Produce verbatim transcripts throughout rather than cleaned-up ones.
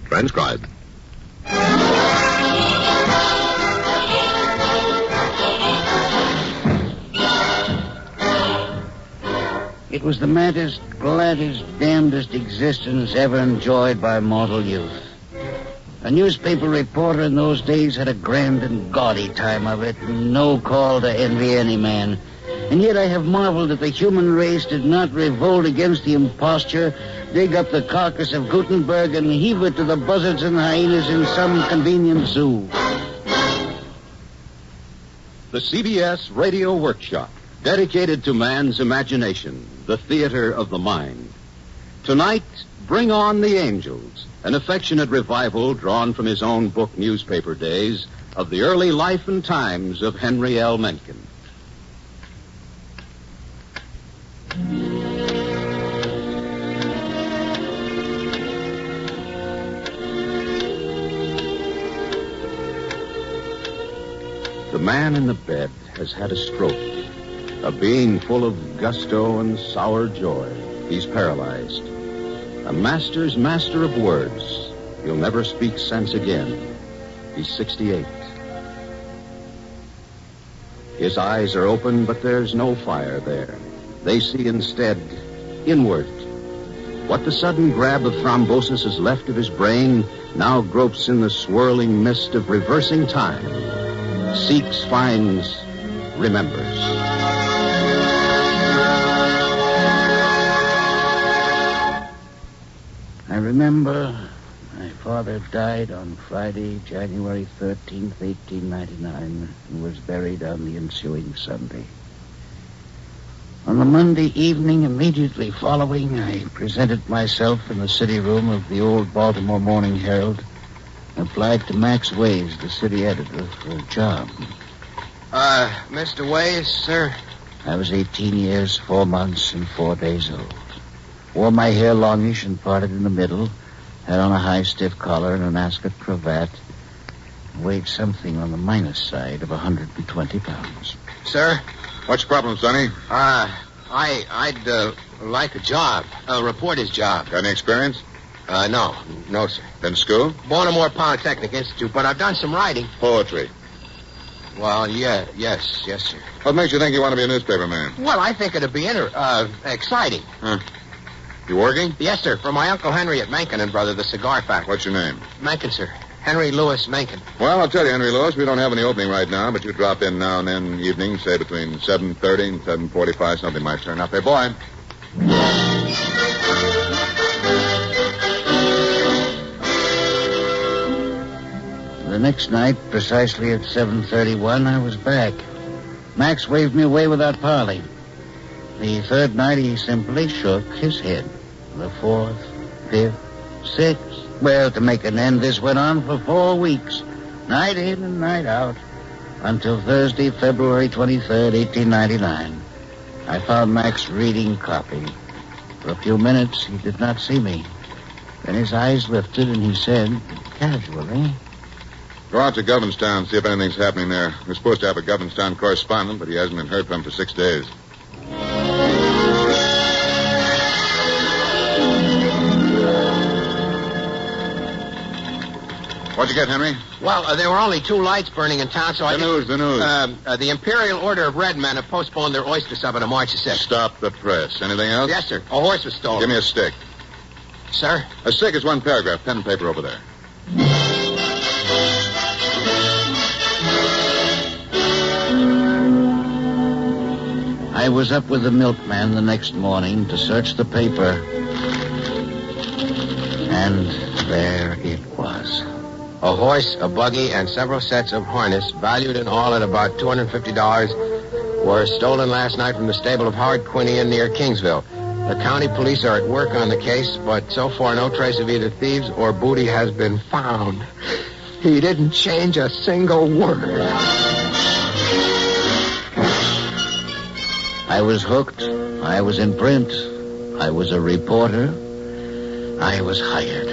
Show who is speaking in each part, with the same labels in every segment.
Speaker 1: transcribed.
Speaker 2: It was the maddest, gladdest, damnedest existence ever enjoyed by mortal youth. A newspaper reporter in those days had a grand and gaudy time of it, and no call to envy any man. And yet I have marveled that the human race did not revolt against the imposture, dig up the carcass of Gutenberg, and heave it to the buzzards and hyenas in some convenient zoo.
Speaker 1: The C B S Radio Workshop, dedicated to man's imagination, the theater of the mind. Tonight, Bring On the Angels, an affectionate revival drawn from his own book newspaper days of the early life and times of Henry L. Mencken. The man in the bed has had a stroke. A being full of gusto and sour joy. He's paralyzed. A master's master of words. He'll never speak sense again. He's sixty-eight. His eyes are open, but there's no fire there. They see instead inward. What the sudden grab of thrombosis has left of his brain now gropes in the swirling mist of reversing time. Seeks, finds, remembers.
Speaker 2: I remember my father died on Friday, January thirteenth, eighteen ninety-nine, and was buried on the ensuing Sunday. On the Monday evening immediately following, I presented myself in the city room of the old Baltimore Morning Herald and applied to Max Ways, the city editor, for a job.
Speaker 3: Uh, Mister Ways, sir?
Speaker 2: I was eighteen years, four months, and four days old. Wore my hair longish and parted in the middle, had on a high stiff collar and an ascot cravat, weighed something on the minus side of one hundred twenty pounds.
Speaker 3: Sir?
Speaker 4: What's the problem, Sonny?
Speaker 3: Uh, I, I'd, uh, like a job, a reporter's job.
Speaker 4: Got any experience?
Speaker 3: Uh, no, no, sir.
Speaker 4: Been to school?
Speaker 3: Baltimore Polytechnic Institute, but I've done some writing.
Speaker 4: Poetry.
Speaker 3: Well, yeah, yes, yes, sir.
Speaker 4: What makes you think you want to be a newspaper man?
Speaker 3: Well, I think it'd be inter- uh, exciting.
Speaker 4: Huh. You working?
Speaker 3: Yes, sir, for my Uncle Henry at Mencken and Brother, the cigar factory.
Speaker 4: What's your name?
Speaker 3: Mencken, sir. Henry Lewis Mencken.
Speaker 4: Well, I'll tell you, Henry Lewis, we don't have any opening right now, but you drop in now and then evening, say between seven thirty and seven forty-five. Something might turn up. Hey, boy.
Speaker 2: The next night, precisely at seven thirty-one, I was back. Max waved me away without parley. The third night, he simply shook his head. The fourth, fifth, sixth. Well, to make an end, this went on for four weeks. Night in and night out. Until Thursday, February twenty-third, eighteen ninety-nine. I found Max reading copy. For a few minutes, he did not see me. Then his eyes lifted and he said, casually,
Speaker 4: Go out to Governorstown, see if anything's happening there. We're supposed to have a Governorstown correspondent, but he hasn't been heard from for six days. What'd you get, Henry?
Speaker 3: Well, uh, there were only two lights burning in town, so
Speaker 4: the
Speaker 3: I...
Speaker 4: The news, the news.
Speaker 3: Uh, uh, the Imperial Order of Red Men have postponed their oyster supper to March the sixth.
Speaker 4: Stop the press. Anything else?
Speaker 3: Yes, sir. A horse was stolen.
Speaker 4: Give me a stick.
Speaker 3: Sir?
Speaker 4: A stick is one paragraph. Pen and paper over there.
Speaker 2: I was up with the milkman the next morning to search the paper. And there it was.
Speaker 3: A horse, a buggy, and several sets of harness, valued in all at about two hundred fifty dollars, were stolen last night from the stable of Howard Quinian near Kingsville. The county police are at work on the case, but so far no trace of either thieves or booty has been found. He didn't change a single word.
Speaker 2: I was hooked. I was in print. I was a reporter. I was hired.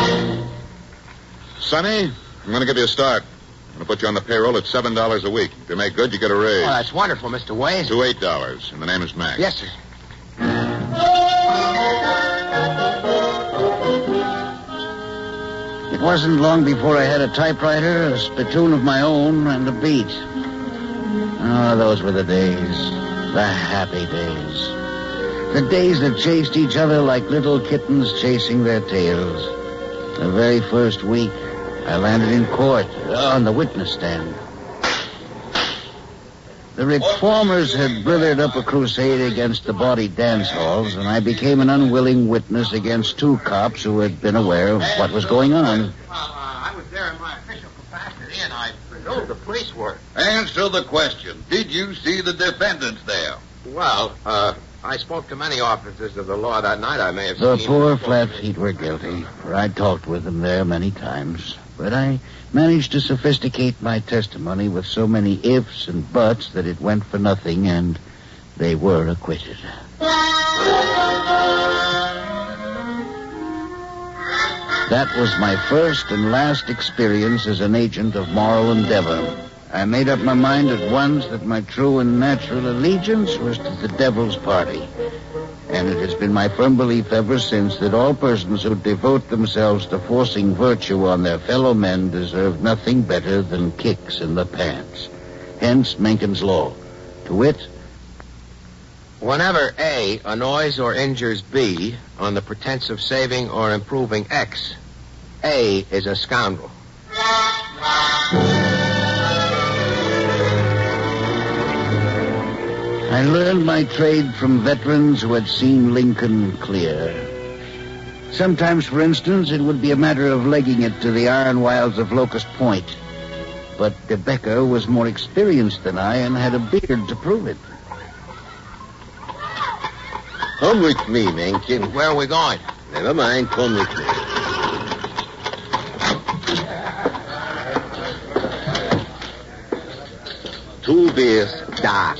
Speaker 4: Sonny, I'm going to give you a start. I'm going to put you on the payroll at seven dollars a week. If you make good, you get a raise.
Speaker 3: Oh, that's wonderful, Mister Ways.
Speaker 4: To eight dollars, and the name is Max.
Speaker 3: Yes, sir.
Speaker 2: It wasn't long before I had a typewriter, a spittoon of my own, and a beat. Oh, those were the days. The happy days. The days that chased each other like little kittens chasing their tails. The very first week, I landed in court, on the witness stand. The reformers had blithered up a crusade against the bawdy dance halls, and I became an unwilling witness against two cops who had been aware of what was going on.
Speaker 3: Well, uh, I was there in my official capacity, and I presume the police were.
Speaker 5: Answer the question. Did you see the defendants there?
Speaker 3: Well, uh, I spoke to many officers of the law that night. I may have
Speaker 2: The
Speaker 3: seen...
Speaker 2: poor flat feet were guilty, for I talked with them there many times. But I managed to sophisticate my testimony with so many ifs and buts that it went for nothing, and they were acquitted. That was my first and last experience as an agent of moral endeavor. I made up my mind at once that my true and natural allegiance was to the devil's party. And it has been my firm belief ever since that all persons who devote themselves to forcing virtue on their fellow men deserve nothing better than kicks in the pants. Hence Mencken's law. To wit,
Speaker 3: Whenever A annoys or injures B on the pretense of saving or improving X, A is a scoundrel.
Speaker 2: I learned my trade from veterans who had seen Lincoln clear. Sometimes, for instance, it would be a matter of legging it to the iron wilds of Locust Point. But De Becker was more experienced than I and had a beard to prove it.
Speaker 6: Come with me, Mencken.
Speaker 3: Where are we going?
Speaker 6: Never mind, come with me. Two beers, dark.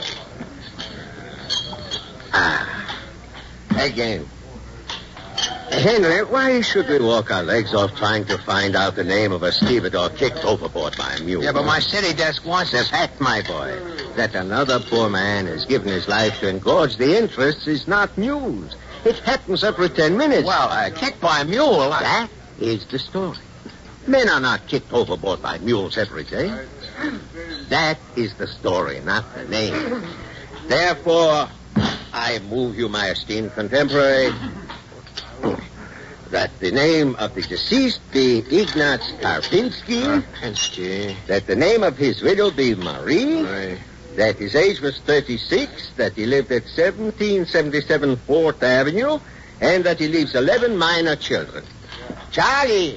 Speaker 6: Ah, again. Henry, why should we walk our legs off trying to find out the name of a stevedore kicked overboard by a mule?
Speaker 3: Yeah, but my city desk wants
Speaker 6: The
Speaker 3: us.
Speaker 6: fact, my boy, that another poor man has given his life to engorge the interests is not news. It happens every ten minutes.
Speaker 3: Well, uh, kicked by a mule. I...
Speaker 6: That is the story. Men are not kicked overboard by mules every day. That is the story, not the name. Therefore, I move you, my esteemed contemporary, that the name of the deceased be Ignaz Karpinski,
Speaker 3: Karpinski.
Speaker 6: that the name of his widow be Marie,
Speaker 3: Right.
Speaker 6: that his age was thirty-six, that he lived at seventeen seventy-seven Fourth Avenue, and that he leaves eleven minor children. Charlie!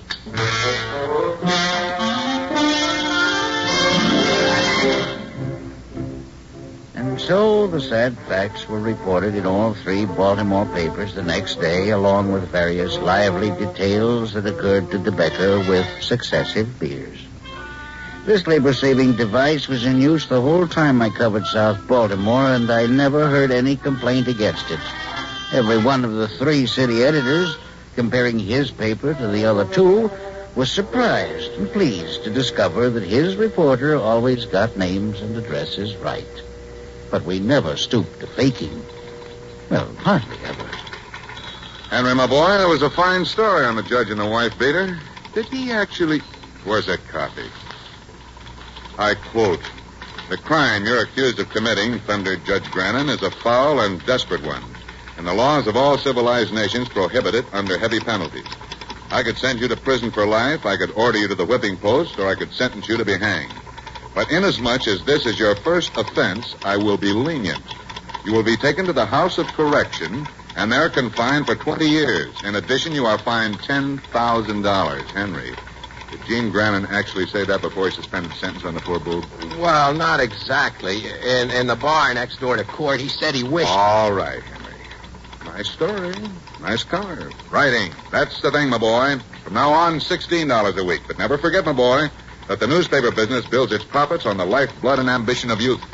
Speaker 2: And so the sad facts were reported in all three Baltimore papers the next day, along with various lively details that occurred to De Becker with successive beers. This labor-saving device was in use the whole time I covered South Baltimore, and I never heard any complaint against it. Every one of the three city editors, comparing his paper to the other two, was surprised and pleased to discover that his reporter always got names and addresses right. But we never stooped to faking. Well, hardly ever.
Speaker 4: Henry, my boy, that was a fine story on the judge and the wife beater. Did he actually... Where's that copy? I quote, "The crime you're accused of committing," thundered Judge Grannon, "is a foul and desperate one, and the laws of all civilized nations prohibit it under heavy penalties. I could send you to prison for life, I could order you to the whipping post, or I could sentence you to be hanged. But inasmuch as this is your first offense, I will be lenient. You will be taken to the House of Correction, and there confined for twenty years. In addition, you are fined ten thousand dollars. Henry, did Gene Grannon actually say that before he suspended the sentence on the poor boob?
Speaker 3: Well, not exactly. In in the bar next door to court, he said he wished.
Speaker 4: All right, Henry. Nice story. Nice color. Writing. That's the thing, my boy. From now on, sixteen dollars a week. But never forget, my boy, that the newspaper business builds its profits on the life, blood, and ambition of youth.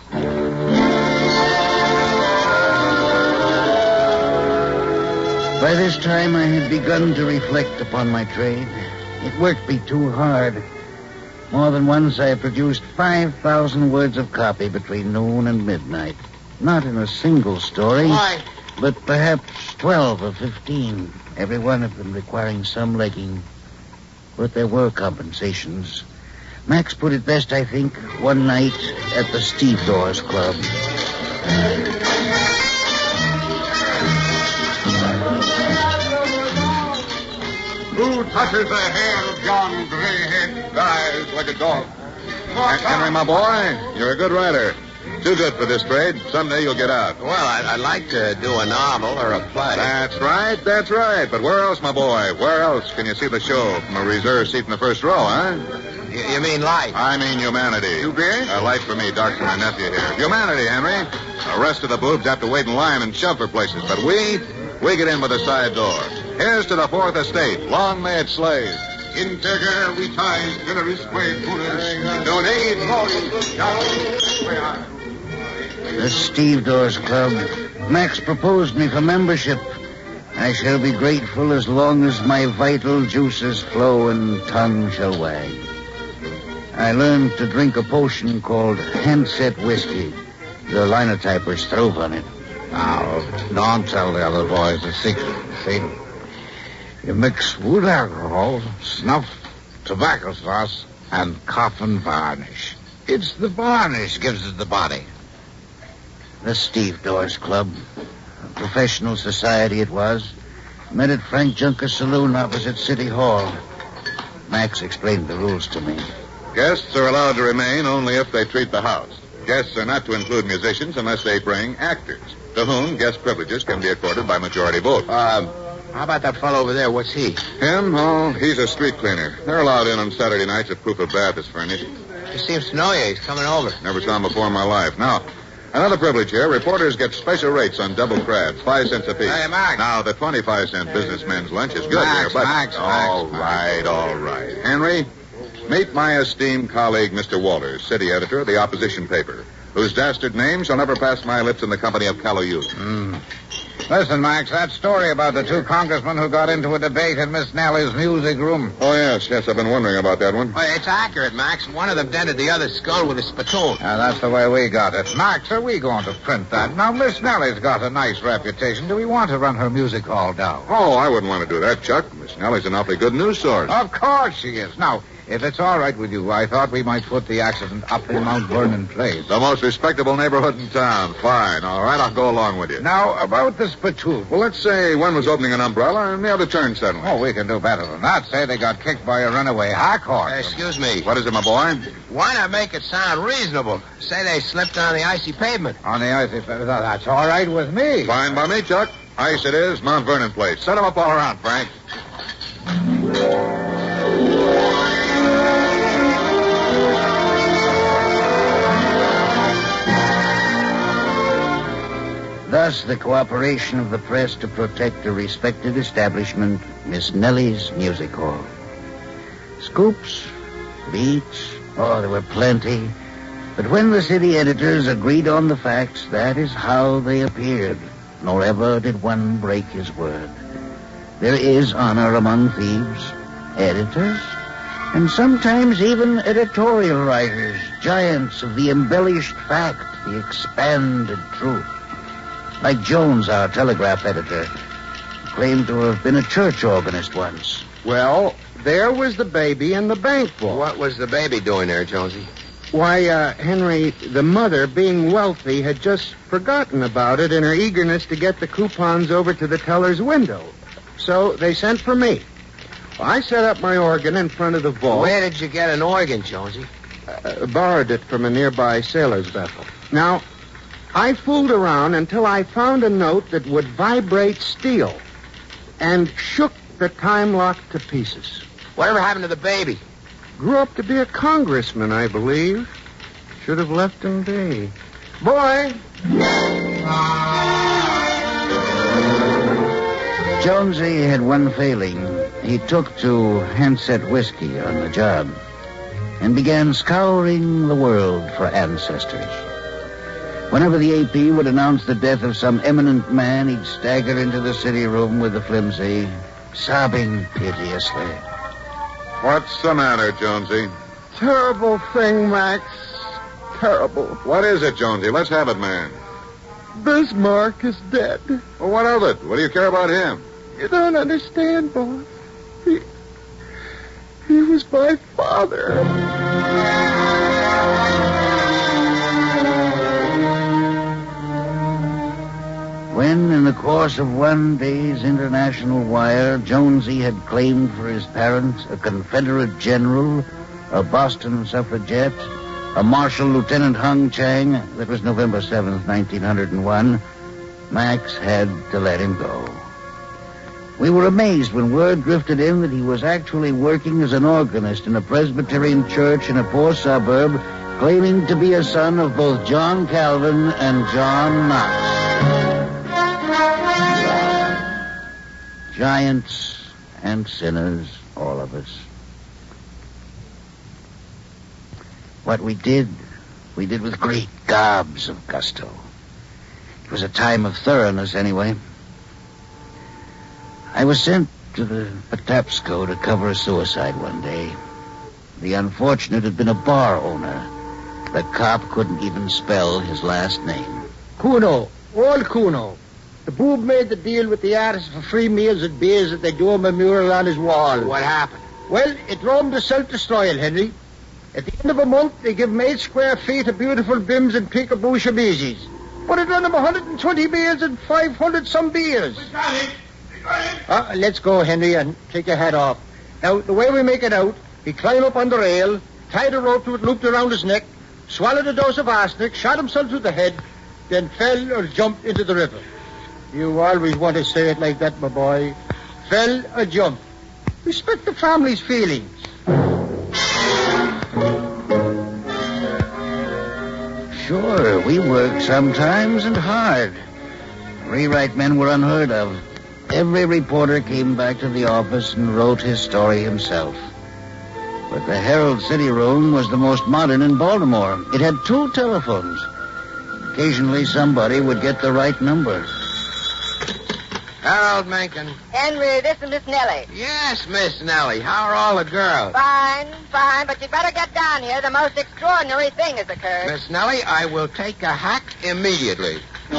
Speaker 2: By this time, I had begun to reflect upon my trade. It worked me too hard. More than once, I produced five thousand words of copy between noon and midnight. Not in a single story,
Speaker 3: Why?
Speaker 2: but perhaps twelve or fifteen, every one of them requiring some legging. But there were compensations. Max put it best, I think, one night at the Stevedores Club.
Speaker 4: Who touches the hair of John Greyhead dies like a dog. Henry, my boy, you're a good writer. Too good for this trade. Someday you'll get out.
Speaker 3: Well, I'd, I'd like to do a novel or a play.
Speaker 4: That's right, that's right. But where else, my boy? Where else can you see the show from a reserved seat in the first row, huh?
Speaker 3: You, you mean life?
Speaker 4: I mean humanity.
Speaker 3: Two beers?
Speaker 4: Uh, life for me, dark for my nephew here. Humanity, Henry. The rest of the boobs have to wait in line and shove for places. But we, we get in with a side door. Here's to the Fourth Estate. Long may it slave. Integer vitae generis quae puris. Donate glory.
Speaker 2: The Stevedores Club. Max proposed me for membership. I shall be grateful as long as my vital juices flow and tongue shall wag. I learned to drink a potion called Handset Whiskey. The linotypers throve on it.
Speaker 7: Now, don't tell the other boys the secret. See? You mix wood alcohol, snuff, tobacco sauce, and coffin varnish. It's the varnish gives it the body.
Speaker 2: The Stevedores Club. A professional society it was. Met at Frank Junker's saloon opposite City Hall. Max explained the rules to me.
Speaker 4: Guests are allowed to remain only if they treat the house. Guests are not to include musicians unless they bring actors, to whom guest privileges can be accorded by majority vote.
Speaker 3: Uh, how about that fellow over there? What's he?
Speaker 4: Him? Oh, he's a street cleaner. They're allowed in on Saturday nights if proof of bath is furnished.
Speaker 3: He seems to know you. He's coming over.
Speaker 4: Never saw him before in my life. Now, another privilege here. Reporters get special rates on double crabs, five cents apiece.
Speaker 3: Hey, Max.
Speaker 4: Now, the twenty-five cent businessman's lunch is good
Speaker 7: Max,
Speaker 4: here, but...
Speaker 7: Max,
Speaker 4: all
Speaker 7: Max,
Speaker 4: right, all right. Henry, meet my esteemed colleague, Mister Walters, city editor of the opposition paper, whose dastard name shall never pass my lips in the company of callow youth.
Speaker 7: Mm. Listen, Max, that story about the two congressmen who got into a debate in Miss Nellie's music room.
Speaker 4: Oh, yes, yes, I've been wondering about that one.
Speaker 3: Well, it's accurate, Max. One of them dented the other's skull with a spittoon.
Speaker 7: Now, that's the way we got it. Max, are we going to print that? Now, Miss Nellie's got a nice reputation. Do we want to run her music hall down?
Speaker 4: Oh, I wouldn't want to do that, Chuck. Miss Nellie's an awfully good news source.
Speaker 7: Of course she is. Now, if it's all right with you, I thought we might put the accident up in Mount Vernon Place.
Speaker 4: The most respectable neighborhood in town. Fine. All right, I'll go along with you.
Speaker 7: Now, about the spittoon.
Speaker 4: Well, let's say one was opening an umbrella and the other turned suddenly.
Speaker 7: Oh, we can do better than that. Say they got kicked by a runaway hack horse.
Speaker 3: Hey, excuse me.
Speaker 4: What is it, my boy?
Speaker 3: Why not make it sound reasonable? Say they slipped on the icy pavement.
Speaker 7: On the icy... That's all right with me.
Speaker 4: Fine by me, Chuck. Ice it is, Mount Vernon Place. Set 'em up all around, Frank.
Speaker 2: Thus, the cooperation of the press to protect a respected establishment, Miss Nellie's Music Hall. Scoops, beats, oh, there were plenty. But when the city editors agreed on the facts, that is how they appeared, nor ever did one break his word. There is honor among thieves, editors, and sometimes even editorial writers, giants of the embellished fact, the expanded truth. Like Jones, our telegraph editor, claimed to have been a church organist once.
Speaker 8: Well, there was the baby in the bank vault.
Speaker 3: What was the baby doing there, Jonesy?
Speaker 8: Why, uh, Henry, the mother, being wealthy, had just forgotten about it in her eagerness to get the coupons over to the teller's window. So they sent for me. I set up my organ in front of the vault.
Speaker 3: Where did you get an organ, Jonesy?
Speaker 8: Uh, borrowed it from a nearby sailor's vessel. Now, I fooled around until I found a note that would vibrate steel and shook the time lock to pieces.
Speaker 3: Whatever happened to the baby?
Speaker 8: Grew up to be a congressman, I believe. Should have left him be. Boy!
Speaker 2: Jonesy had one failing. He took to Handset Whiskey on the job and began scouring the world for ancestors. Whenever the A P would announce the death of some eminent man, he'd stagger into the city room with the flimsy, sobbing piteously.
Speaker 4: What's the matter, Jonesy?
Speaker 8: Terrible thing, Max. Terrible.
Speaker 4: What is it, Jonesy? Let's have it, man.
Speaker 8: Bismarck is dead.
Speaker 4: Well, what of it? What do you care about him?
Speaker 8: You don't understand, boss. He, He was my father.
Speaker 2: When, in the course of one day's international wire, Jonesy had claimed for his parents a Confederate general, a Boston suffragette, a Marshal Lieutenant Hung Chang, that was November seventh, nineteen oh one, Max had to let him go. We were amazed when word drifted in that he was actually working as an organist in a Presbyterian church in a poor suburb, claiming to be a son of both John Calvin and John Knox. Giants and sinners, all of us. What we did, we did with great gobs of gusto. It was a time of thoroughness, anyway. I was sent to the Patapsco to cover a suicide one day. The unfortunate had been a bar owner. The cop couldn't even spell his last name.
Speaker 9: Kuno, old Kuno. The boob made the deal with the artist for free meals and beers that they do him a mural on his wall.
Speaker 3: What happened?
Speaker 9: Well, it drove him to self-destroyal, Henry. At the end of a month, they give him eight square feet of beautiful bims and peekaboo chemises. But it run him one hundred twenty beers and five hundred some beers.
Speaker 5: We got it. We got it.
Speaker 9: Uh, let's go, Henry, and take your hat off. Now, the way we make it out, he climbed up on the rail, tied a rope to it looped around his neck, swallowed a dose of arsenic, shot himself through the head, then fell or jumped into the river. You always want to say it like that, my boy. Fell or jumped. Respect the family's feelings.
Speaker 2: Sure, we worked sometimes and hard. Rewrite men were unheard of. Every reporter came back to the office and wrote his story himself. But the Herald City Room was the most modern in Baltimore. It had two telephones. Occasionally somebody would get the right number.
Speaker 3: Harold Mencken.
Speaker 10: Henry, this is Miss Nellie.
Speaker 3: Yes, Miss Nellie. How are all the girls?
Speaker 10: Fine, fine, but you better get down here. The most extraordinary thing has occurred.
Speaker 3: Miss Nellie, I will take a hack immediately.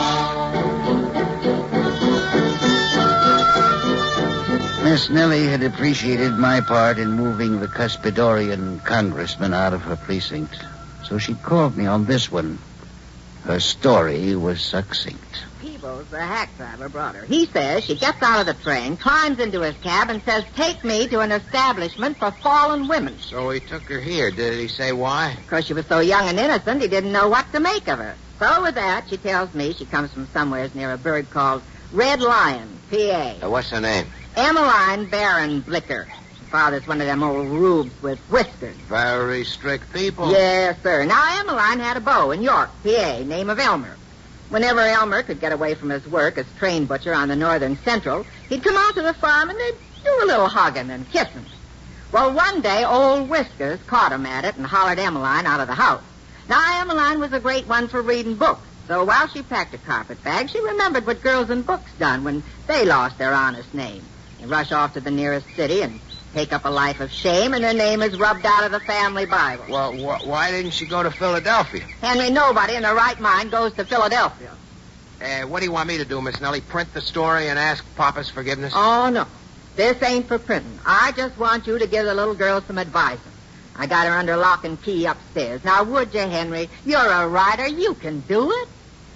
Speaker 2: Miss Nellie had appreciated my part in moving the Cuspidorian congressman out of her precinct, so she called me on this one. Her story was succinct.
Speaker 10: Peebles, the hack driver, brought her. He says she gets out of the train, climbs into his cab, and says, take me to an establishment for fallen women.
Speaker 3: So he took her here. Did he say why?
Speaker 10: Because she was so young and innocent, he didn't know what to make of her. So with that, she tells me she comes from somewheres near a bird called Red Lion, P A.
Speaker 3: Uh, what's her name?
Speaker 10: Emmeline Baron Blicker. Her father's one of them old rubes with whiskers.
Speaker 3: Very strict people.
Speaker 10: Yes, sir. Now, Emmeline had a beau in York, P A, name of Elmer. Whenever Elmer could get away from his work as train butcher on the Northern Central, he'd come out to the farm and they'd do a little hugging and kissing. Well, one day, old Whiskers caught him at it and hollered Emmeline out of the house. Now, Emmeline was a great one for reading books, so while she packed a carpet bag, she remembered what girls in books done when they lost their honest name. They rush off to the nearest city and take up a life of shame, and their name is rubbed out of the family Bible.
Speaker 3: Well, wh- why didn't she go to Philadelphia?
Speaker 10: Henry, nobody in their right mind goes to Philadelphia.
Speaker 3: Uh, what do you want me to do, Miss Nellie? Print the story and ask Papa's forgiveness?
Speaker 10: Oh, no. This ain't for printing. I just want you to give the little girl some advice. I got her under lock and key upstairs. Now, would you, Henry? You're a writer. You can do it.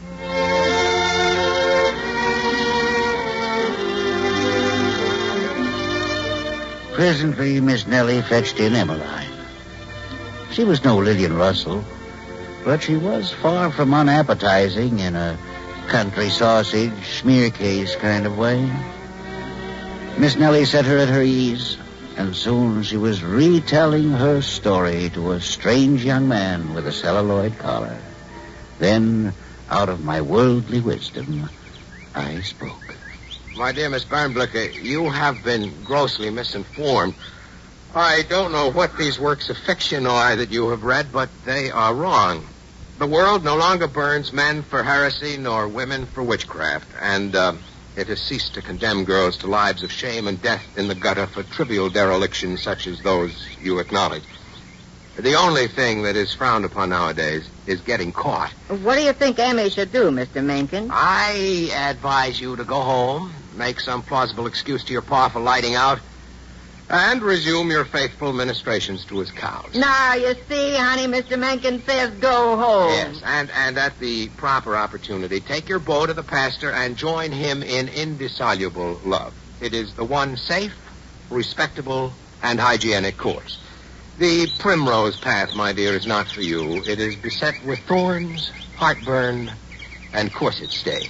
Speaker 2: Presently, Miss Nellie fetched in Emmeline. She was no Lillian Russell, but she was far from unappetizing in a country sausage, smear case kind of way. Miss Nellie set her at her ease, and soon she was retelling her story to a strange young man with a celluloid collar. Then, out of my worldly wisdom, I spoke.
Speaker 3: My dear Miss Bernblicker, you have been grossly misinformed. I don't know what these works of fiction are that you have read, but they are wrong. The world no longer burns men for heresy nor women for witchcraft, and uh, it has ceased to condemn girls to lives of shame and death in the gutter for trivial derelictions such as those you acknowledge. The only thing that is frowned upon nowadays is getting caught.
Speaker 10: What do you think Emmy should do, Mister Mencken?
Speaker 3: I advise you to go home, make some plausible excuse to your pa for lighting out, and resume your faithful ministrations to his cows.
Speaker 10: Now, you see, honey, Mister Mencken says go home.
Speaker 3: Yes, and, and at the proper opportunity, take your bow to the pastor and join him in indissoluble love. It is the one safe, respectable, and hygienic course. The primrose path, my dear, is not for you. It is beset with thorns, heartburn, and corset stays.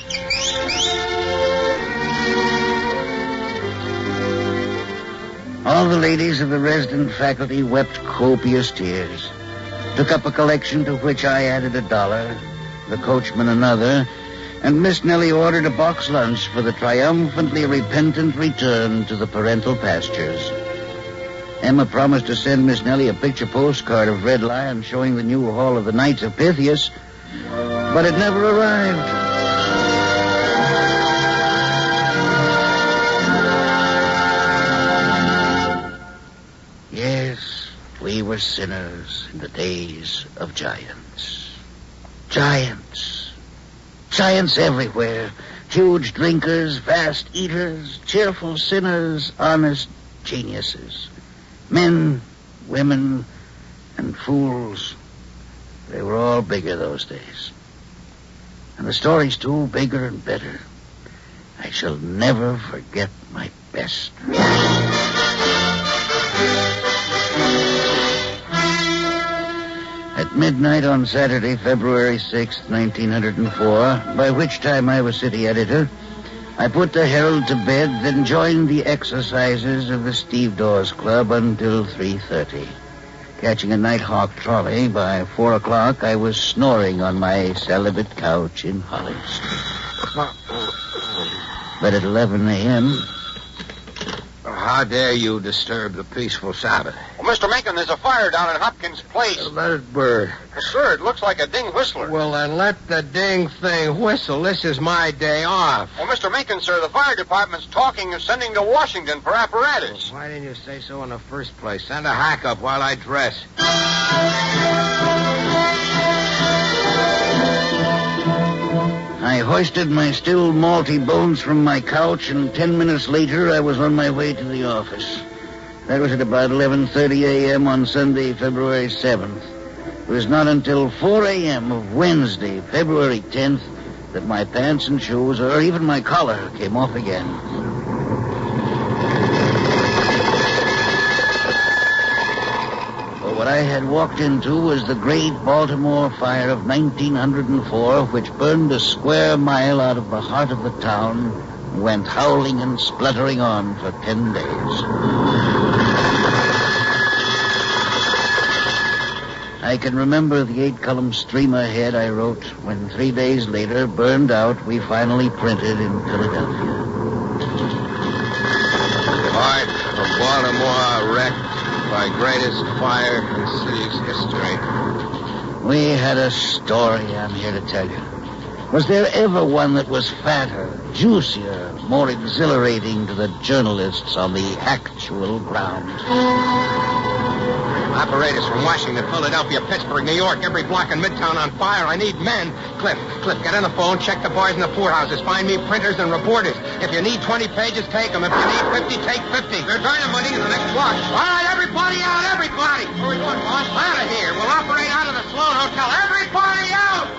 Speaker 2: All the ladies of the resident faculty wept copious tears, took up a collection to which I added a dollar, the coachman another, and Miss Nellie ordered a box lunch for the triumphantly repentant return to the parental pastures. Emma promised to send Miss Nellie a picture postcard of Red Lion showing the new hall of the Knights of Pythias, but it never arrived. Yes, we were sinners in the days of giants. Giants. Giants everywhere. Huge drinkers, vast eaters, cheerful sinners, honest geniuses. Men, women, and fools. They were all bigger those days. And the stories, too, bigger and better. I shall never forget my best. At midnight on Saturday, February sixth, nineteen oh four, by which time I was city editor, I put the Herald to bed, then joined the exercises of the Steve Dawes Club until three thirty. Catching a Nighthawk trolley, by four o'clock, I was snoring on my celibate couch in Holly Street. But at eleven a.m.,
Speaker 3: How dare you disturb the peaceful Sabbath?
Speaker 9: Well, Mister Mencken, there's a fire down at Hopkins Place.
Speaker 3: Uh, let it burn.
Speaker 9: Well, sir, it looks like a ding whistler.
Speaker 3: Well, then let the ding thing whistle. This is my day off.
Speaker 9: Well, Mister Mencken, sir, the fire department's talking of sending to Washington for apparatus.
Speaker 3: Why didn't you say so in the first place? Send a hack up while I dress.
Speaker 2: I hoisted my still malty bones from my couch, and ten minutes later I was on my way to the office. That was at about eleven thirty a.m. on Sunday, February seventh. It was not until four a.m. of Wednesday, February tenth, that my pants and shoes, or even my collar, came off again. But what I had walked into was the great Baltimore fire of nineteen oh four, which burned a square mile out of the heart of the town and went howling and spluttering on for ten days. I can remember the eight-column streamer head I wrote when three days later, Burned Out, we finally printed in Philadelphia.
Speaker 3: Part of Baltimore wrecked by greatest fire in the city's history.
Speaker 2: We had a story, I'm here to tell you. Was there ever one that was fatter, juicier, more exhilarating to the journalists on the actual ground?
Speaker 3: Apparatus from Washington, Philadelphia, Pittsburgh, New York, every block in Midtown on fire. I need men. Cliff, Cliff, get on the phone, check the boys in the poorhouses, find me printers and reporters. If you need twenty pages, take them. If you need fifty, take fifty. They're dynamite in the next block. All right, everybody out, everybody. Where are we going, boss? Out of here. We'll operate out of the Sloan Hotel. Everybody out!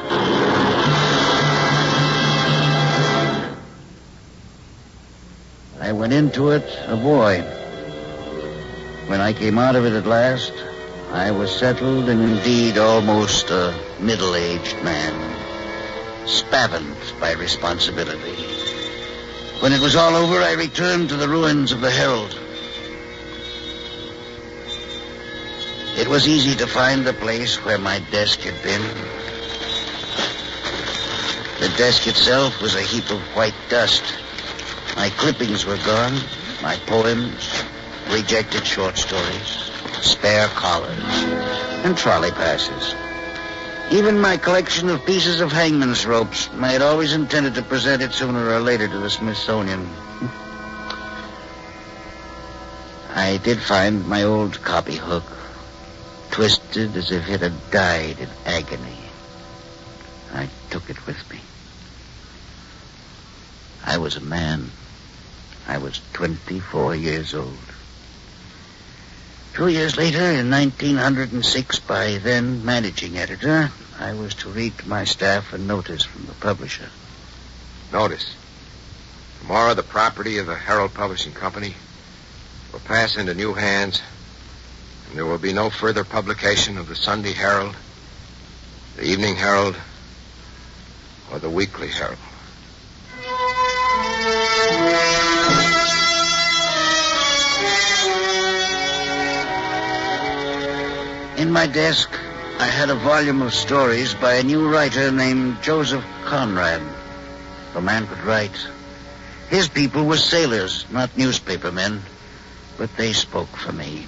Speaker 2: I went into it a boy. When I came out of it at last, I was settled and indeed almost a middle-aged man, spavined by responsibility. When it was all over, I returned to the ruins of the Herald. It was easy to find the place where my desk had been. The desk itself was a heap of white dust. My clippings were gone, my poems, rejected short stories, spare collars, and trolley passes. Even my collection of pieces of hangman's ropes, I had always intended to present it sooner or later to the Smithsonian. I did find my old copy hook, twisted as if it had died in agony. I took it with me. I was a man. I was twenty-four years old. Two years later, in nineteen oh six, by then managing editor, I was to read to my staff a notice from the publisher.
Speaker 3: Notice. Tomorrow, the property of the Herald Publishing Company will pass into new hands, and there will be no further publication of the Sunday Herald, the Evening Herald, or the Weekly Herald.
Speaker 2: In my desk, I had a volume of stories by a new writer named Joseph Conrad. The man could write. His people were sailors, not newspapermen, but they spoke for me.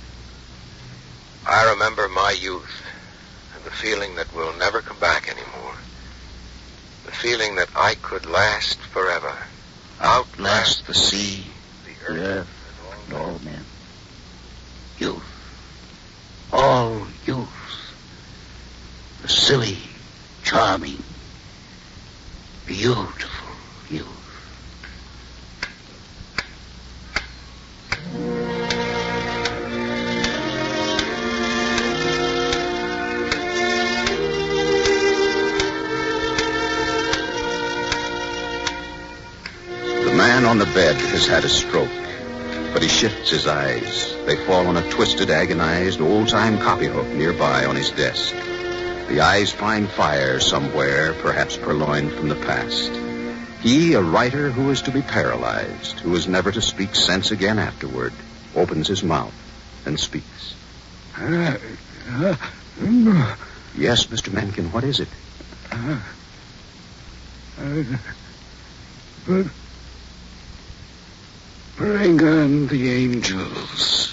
Speaker 3: I remember my youth and the feeling that will never come back anymore. The feeling that I could last forever.
Speaker 2: Outlast the sea, the earth, and all men. Youth. All youth. The silly, charming, beautiful youth.
Speaker 1: The man on the bed has had a stroke, but he shifts his eyes. They fall on a twisted, agonized, old-time copyhook nearby on his desk. The eyes find fire somewhere, perhaps purloined from the past. He, a writer who is to be paralyzed, who is never to speak sense again afterward, opens his mouth and speaks.
Speaker 7: Uh, uh, uh,
Speaker 1: yes, Mister Mencken, what is it?
Speaker 7: Uh, uh, but bring on the angels.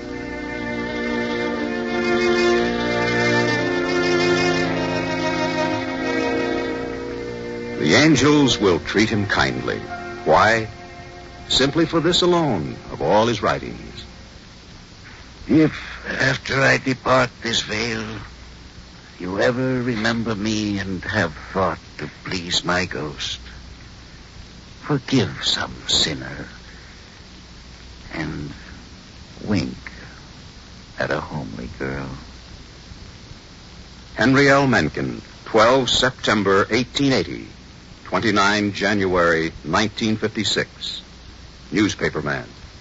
Speaker 1: The angels will treat him kindly. Why? Simply for this alone of all his writings.
Speaker 2: If, after I depart this vale, you ever remember me and have thought to please my ghost, forgive some sinner and wink at a homely girl.
Speaker 1: Henry L. Mencken, twelve September eighteen eighty, twenty-nine January nineteen fifty-six. Newspaperman.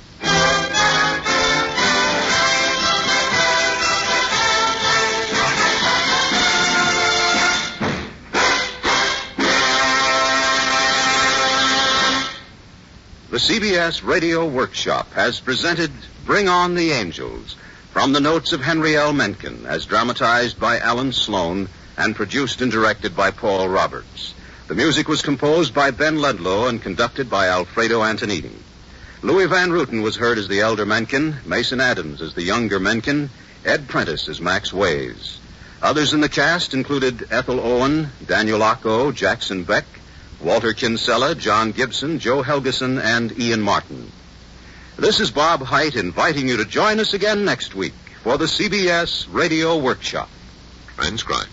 Speaker 1: The C B S Radio Workshop has presented Bring On the Angels, from the notes of Henry L. Mencken, as dramatized by Alan Sloan and produced and directed by Paul Roberts. The music was composed by Ben Ledlow and conducted by Alfredo Antonini. Louis Van Ruten was heard as the elder Mencken, Mason Adams as the younger Mencken, Ed Prentice as Max Ways. Others in the cast included Ethel Owen, Daniel Ocko, Jackson Beck, Walter Kinsella, John Gibson, Joe Helgeson, and Ian Martin. This is Bob Hite inviting you to join us again next week for the C B S Radio Workshop.
Speaker 11: Transcribed.